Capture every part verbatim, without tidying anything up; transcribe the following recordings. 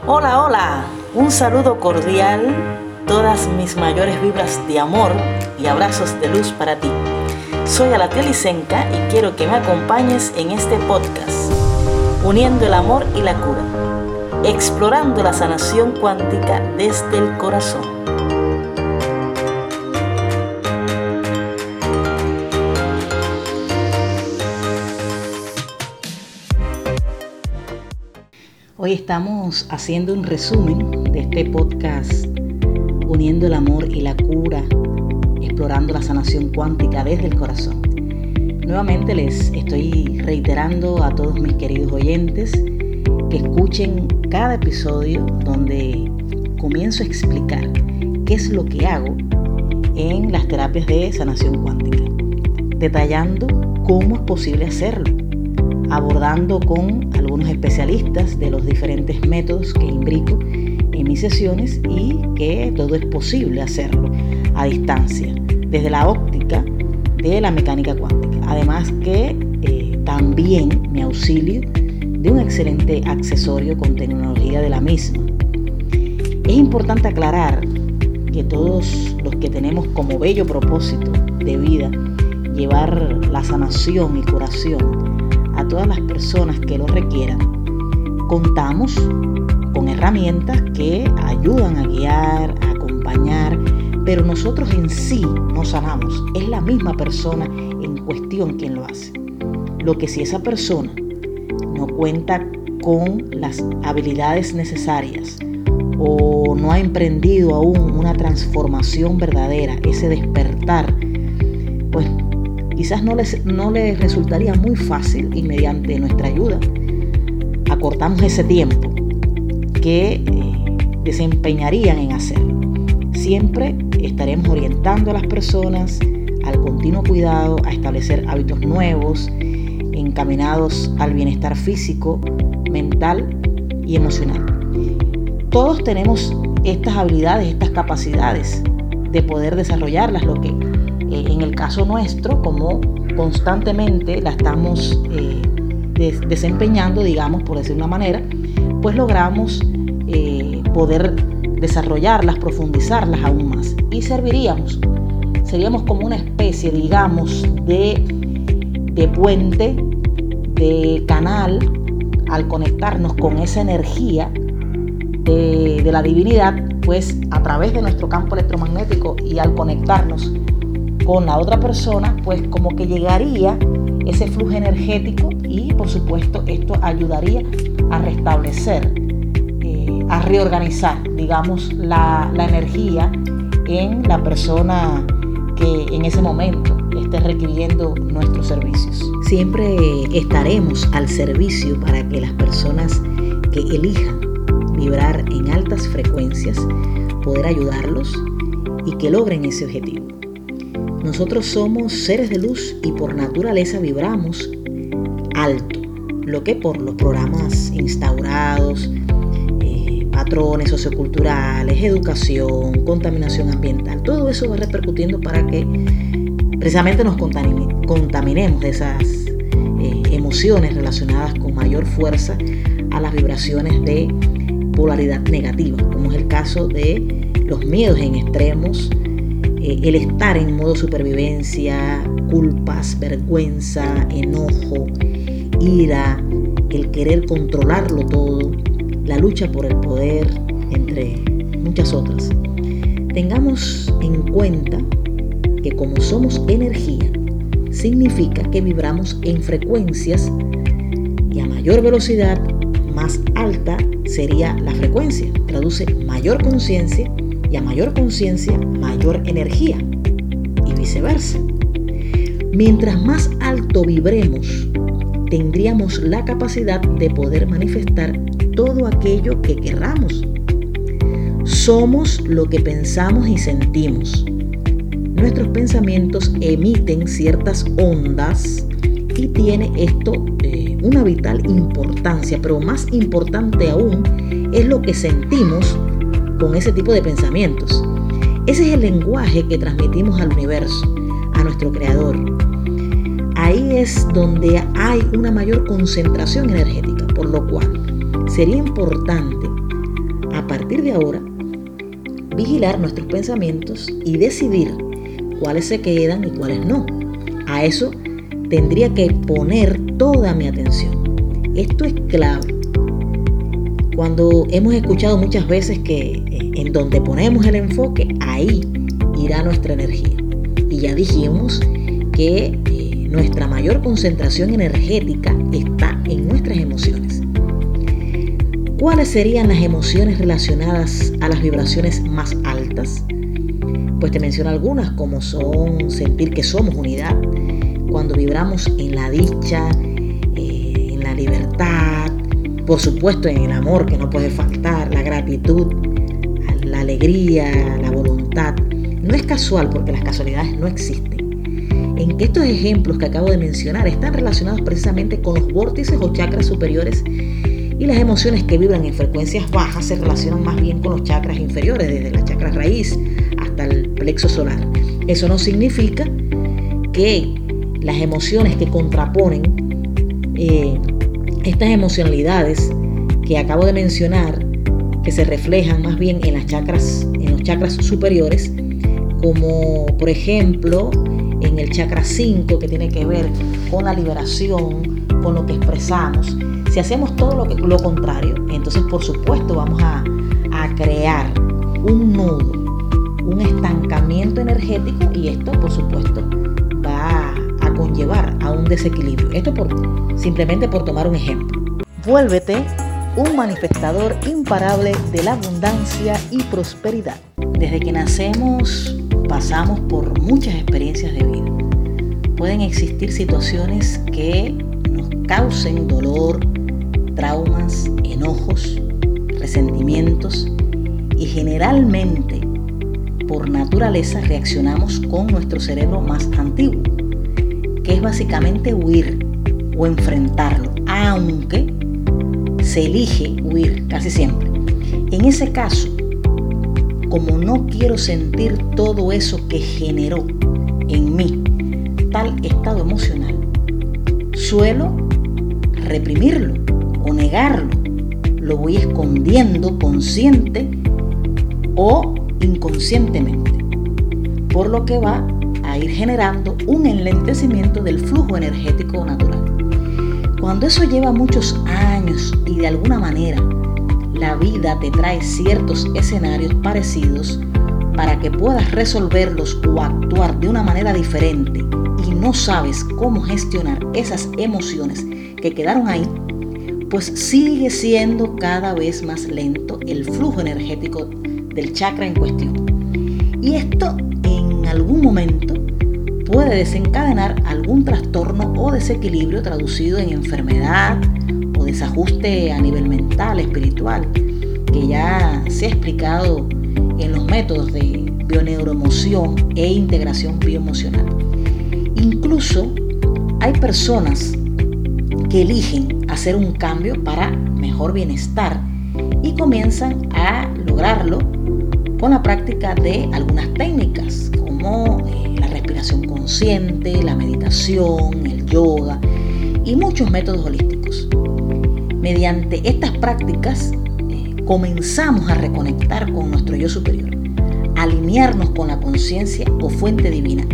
Hola, hola, un saludo cordial, todas mis mayores vibras de amor y abrazos de luz para ti. Soy Alatiel Isenca y quiero que me acompañes en este podcast, uniendo el amor y la cura, explorando la sanación cuántica desde el corazón. Hoy estamos haciendo un resumen de este podcast, uniendo el amor y la cura, explorando la sanación cuántica desde el corazón. Nuevamente les estoy reiterando a todos mis queridos oyentes que escuchen cada episodio donde comienzo a explicar qué es lo que hago en las terapias de sanación cuántica, detallando cómo es posible hacerlo, abordando con algunos especialistas de los diferentes métodos que imbrico en mis sesiones y que todo es posible hacerlo a distancia, desde la óptica de la mecánica cuántica. Además que eh, también me auxilio de un excelente accesorio con tecnología de la misma. Es importante aclarar que todos los que tenemos como bello propósito de vida llevar la sanación y curación a todas las personas que lo requieran, contamos con herramientas que ayudan a guiar, a acompañar, pero nosotros en sí no sanamos, es la misma persona en cuestión quien lo hace. Lo que si esa persona no cuenta con las habilidades necesarias o no ha emprendido aún una transformación verdadera, ese despertar, pues quizás no les, no les resultaría muy fácil y mediante nuestra ayuda acortamos ese tiempo que eh, desempeñarían en hacerlo. Siempre estaremos orientando a las personas al continuo cuidado, a establecer hábitos nuevos, encaminados al bienestar físico, mental y emocional. Todos tenemos estas habilidades, estas capacidades de poder desarrollarlas, lo que eh, en el caso nuestro, como constantemente la estamos eh, des- desempeñando, digamos, por decir una manera, pues logramos eh, poder desarrollarlas, profundizarlas aún más y serviríamos, seríamos como una especie, digamos, de, de puente, de canal, al conectarnos con esa energía de, de la divinidad, pues a través de nuestro campo electromagnético y al conectarnos con la otra persona, pues como que llegaría ese flujo energético y por supuesto esto ayudaría a restablecer, eh, a reorganizar, digamos, la, la energía en la persona que en ese momento esté requiriendo nuestros servicios. Siempre estaremos al servicio para que las personas que elijan vibrar en altas frecuencias, poder ayudarlos y que logren ese objetivo. Nosotros somos seres de luz y por naturaleza vibramos alto, lo que por los programas instaurados, eh, patrones socioculturales, educación, contaminación ambiental, todo eso va repercutiendo para que precisamente nos contamine, contaminemos de esas eh, emociones relacionadas con mayor fuerza a las vibraciones de polaridad negativa, como es el caso de los miedos en extremos, eh, el estar en modo supervivencia, culpas, vergüenza, enojo, ira, el querer controlarlo todo, la lucha por el poder, entre muchas otras. Tengamos en cuenta que como somos energía, significa que vibramos en frecuencias y a mayor velocidad, más alta sería la frecuencia. Traduce mayor conciencia y a mayor conciencia, mayor energía y viceversa. Mientras más alto vibremos, tendríamos la capacidad de poder manifestar todo aquello que querramos. Somos lo que pensamos y sentimos. Nuestros pensamientos emiten ciertas ondas y tiene esto eh, una vital importancia, pero más importante aún es lo que sentimos con ese tipo de pensamientos. Ese es el lenguaje que transmitimos al universo, a nuestro creador. Ahí es donde hay una mayor concentración energética, por lo cual sería importante a partir de ahora, vigilar nuestros pensamientos y decidir cuáles se quedan y cuáles no. A eso tendría que poner toda mi atención. Esto es clave. Cuando hemos escuchado muchas veces que en donde ponemos el enfoque, ahí irá nuestra energía. Y ya dijimos que eh, nuestra mayor concentración energética está en nuestras emociones. ¿Cuáles serían las emociones relacionadas a las vibraciones más altas? Pues te menciono algunas, como son sentir que somos unidad, cuando vibramos en la dicha, eh, en la libertad, por supuesto en el amor que no puede faltar, la gratitud, la alegría, la voluntad. No es casual porque las casualidades no existen. En que estos ejemplos que acabo de mencionar están relacionados precisamente con los vórtices o chakras superiores, y las emociones que vibran en frecuencias bajas se relacionan más bien con los chakras inferiores, desde la chakra raíz hasta el plexo solar. Eso no significa que las emociones que contraponen eh, estas emocionalidades que acabo de mencionar, que se reflejan más bien en las chakras, en los chakras superiores, como por ejemplo en el chakra cinco, que tiene que ver con la liberación, con lo que expresamos. Si hacemos todo lo, que, lo contrario, entonces por supuesto vamos a, a crear un nudo, un estancamiento energético, y esto por supuesto va a conllevar a un desequilibrio. Esto por, simplemente por tomar un ejemplo. Vuélvete un manifestador imparable de la abundancia y prosperidad. Desde que nacemos pasamos por muchas experiencias de vida. Pueden existir situaciones que nos causen dolor, traumas, enojos, resentimientos, y generalmente por naturaleza reaccionamos con nuestro cerebro más antiguo, que es básicamente huir o enfrentarlo, aunque se elige huir casi siempre. En ese caso, como no quiero sentir todo eso que generó en mí tal estado emocional, suelo reprimirlo o negarlo. Lo voy escondiendo consciente o inconscientemente, por lo que va a ir generando un enlentecimiento del flujo energético natural. Cuando eso lleva muchos años y de alguna manera la vida te trae ciertos escenarios parecidos para que puedas resolverlos o actuar de una manera diferente, y no sabes cómo gestionar esas emociones que quedaron ahí, pues sigue siendo cada vez más lento el flujo energético del chakra en cuestión. Y esto en algún momento puede desencadenar algún trastorno o desequilibrio traducido en enfermedad o desajuste a nivel mental, espiritual, que ya se ha explicado en los métodos de bioneuroemoción e integración bioemocional. Incluso hay personas que eligen hacer un cambio para mejor bienestar y comienzan a lograrlo con la práctica de algunas técnicas como eh, la respiración consciente, la meditación, el yoga y muchos métodos holísticos. Mediante estas prácticas eh, comenzamos a reconectar con nuestro yo superior, alinearnos con la conciencia o fuente divina,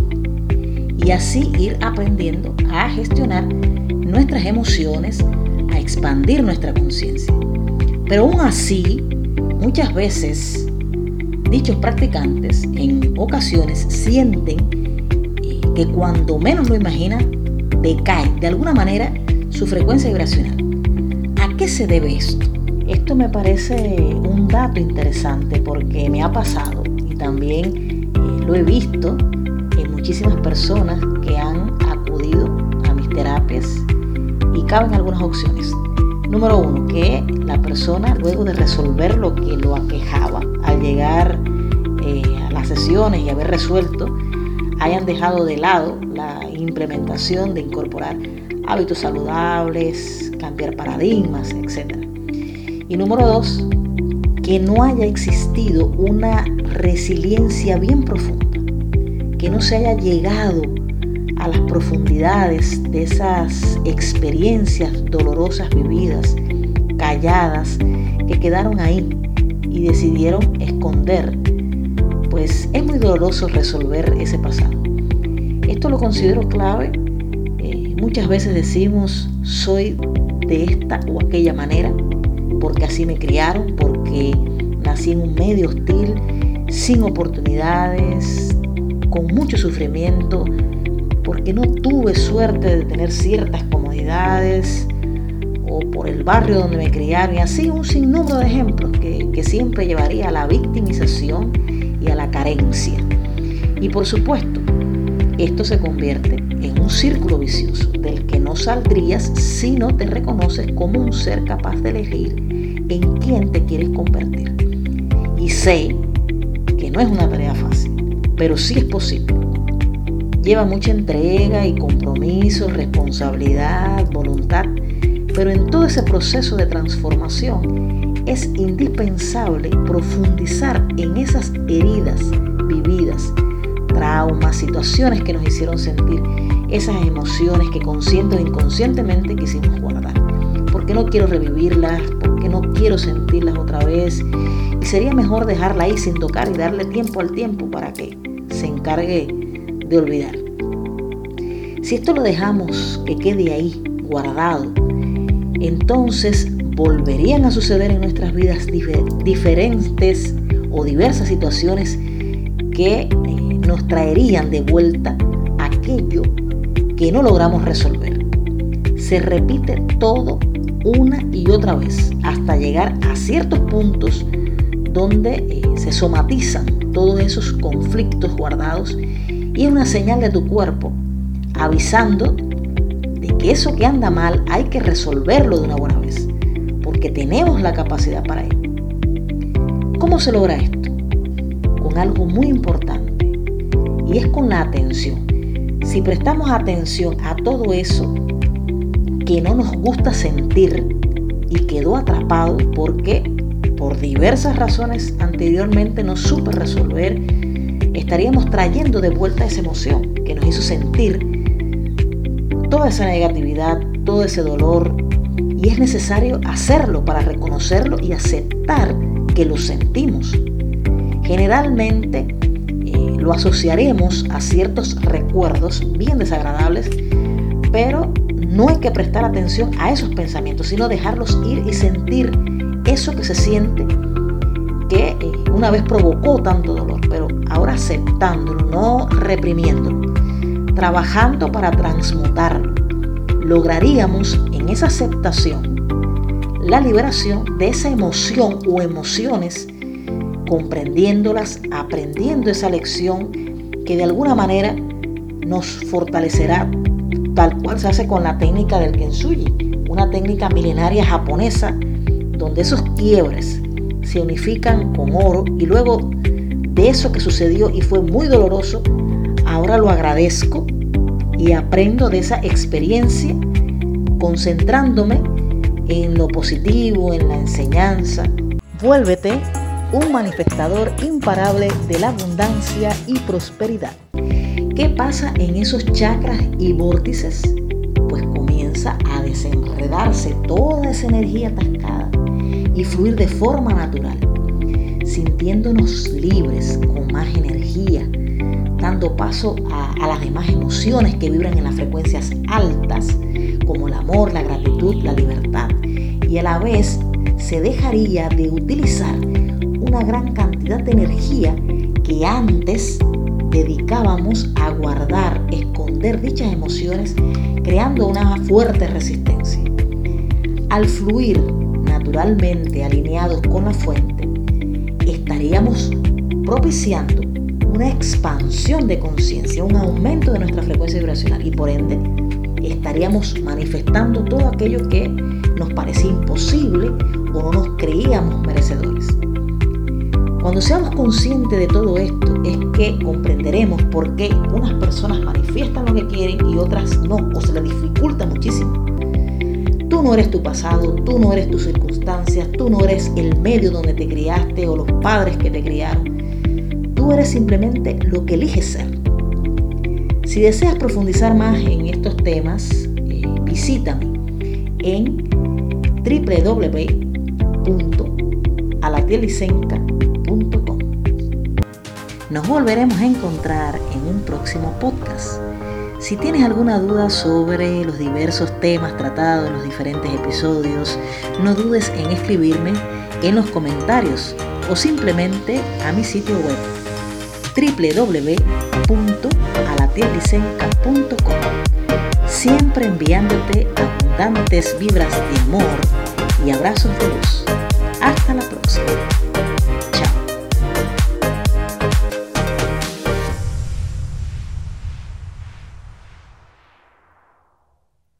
y así ir aprendiendo a gestionar nuestras emociones, a expandir nuestra conciencia. Pero aún así, muchas veces dichos practicantes en ocasiones sienten eh, que cuando menos lo imaginan decae de alguna manera su frecuencia vibracional. ¿A qué se debe esto? Esto me parece un dato interesante porque me ha pasado y también eh, lo he visto en muchísimas personas que han acudido a mis terapias, y caben algunas opciones. Número uno, que la persona, luego de resolver lo que lo aquejaba, al llegar eh, a las sesiones y haber resuelto, hayan dejado de lado la implementación de incorporar hábitos saludables, cambiar paradigmas, etcétera. Y número dos, que no haya existido una resiliencia bien profunda, que no se haya llegado a las profundidades de esas experiencias dolorosas vividas, calladas, que quedaron ahí y decidieron esconder, pues es muy doloroso resolver ese pasado. Esto lo considero clave. Eh, muchas veces decimos, soy de esta o aquella manera, porque así me criaron, porque nací en un medio hostil, sin oportunidades, con mucho sufrimiento, porque no tuve suerte de tener ciertas comodidades, o por el barrio donde me criaron, y así un sinnúmero de ejemplos que, que siempre llevaría a la victimización y a la carencia. Y por supuesto, esto se convierte en un círculo vicioso del que no saldrías si no te reconoces como un ser capaz de elegir en quién te quieres convertir. Y sé que no es una tarea fácil, pero sí es posible. Lleva mucha entrega y compromiso, responsabilidad, voluntad, pero en todo ese proceso de transformación es indispensable profundizar en esas heridas vividas, traumas, situaciones que nos hicieron sentir esas emociones que consciente o inconscientemente quisimos guardar. Porque no quiero revivirlas, porque no quiero sentirlas otra vez, y sería mejor dejarla ahí sin tocar y darle tiempo al tiempo para que se encargue de olvidar. Si esto lo dejamos que quede ahí guardado, entonces volverían a suceder en nuestras vidas dif- diferentes o diversas situaciones que eh, nos traerían de vuelta aquello que no logramos resolver. Se repite todo una y otra vez hasta llegar a ciertos puntos donde eh, se somatizan todos esos conflictos guardados, y es una señal de tu cuerpo avisando de que eso que anda mal hay que resolverlo de una buena vez, porque tenemos la capacidad para ello. ¿Cómo se logra esto? Con algo muy importante, y es con la atención. Si prestamos atención a todo eso que no nos gusta sentir y quedó atrapado porque por diversas razones anteriormente no supe resolver, estaríamos trayendo de vuelta esa emoción que nos hizo sentir toda esa negatividad, todo ese dolor, y es necesario hacerlo para reconocerlo y aceptar que lo sentimos. Generalmente eh, lo asociaremos a ciertos recuerdos bien desagradables, pero no hay que prestar atención a esos pensamientos, sino dejarlos ir y sentir eso que se siente que eh, una vez provocó tanto dolor, pero ahora aceptándolo, no reprimiéndolo, trabajando para transmutarlo, lograríamos en esa aceptación la liberación de esa emoción o emociones, comprendiéndolas, aprendiendo esa lección que de alguna manera nos fortalecerá, tal cual se hace con la técnica del Kintsugi, una técnica milenaria japonesa donde esos quiebres se unifican con oro, y luego de eso que sucedió y fue muy doloroso, ahora lo agradezco y aprendo de esa experiencia, concentrándome en lo positivo, en la enseñanza. Vuélvete un manifestador imparable de la abundancia y prosperidad. ¿Qué pasa en esos chakras y vórtices? Pues comienza a desenredarse toda esa energía atascada y fluir de forma natural, sintiéndonos libres, con más energía, dando paso a, a las demás emociones que vibran en las frecuencias altas, como el amor, la gratitud, la libertad, y a la vez se dejaría de utilizar una gran cantidad de energía que antes dedicábamos a guardar, esconder dichas emociones, creando una fuerte resistencia. Al fluir naturalmente alineados con la fuente, estaríamos propiciando una expansión de conciencia, un aumento de nuestra frecuencia vibracional, y por ende estaríamos manifestando todo aquello que nos parecía imposible o no nos creíamos merecedores. Cuando seamos conscientes de todo esto, es que comprenderemos por qué unas personas manifiestan lo que quieren y otras no, o se les dificulta muchísimo. Tú no eres tu pasado, tú no eres tus circunstancias, tú no eres el medio donde te criaste o los padres que te criaron. Tú eres simplemente lo que eliges ser. Si deseas profundizar más en estos temas, eh, visítame en doble u doble u doble u punto alatielicenca punto com. Nos volveremos a encontrar en un próximo podcast. Si tienes alguna duda sobre los diversos temas tratados en los diferentes episodios, no dudes en escribirme en los comentarios o simplemente a mi sitio web doble u doble u doble u punto alatielicenca punto com, siempre enviándote abundantes vibras de amor y abrazos de luz. Hasta la próxima.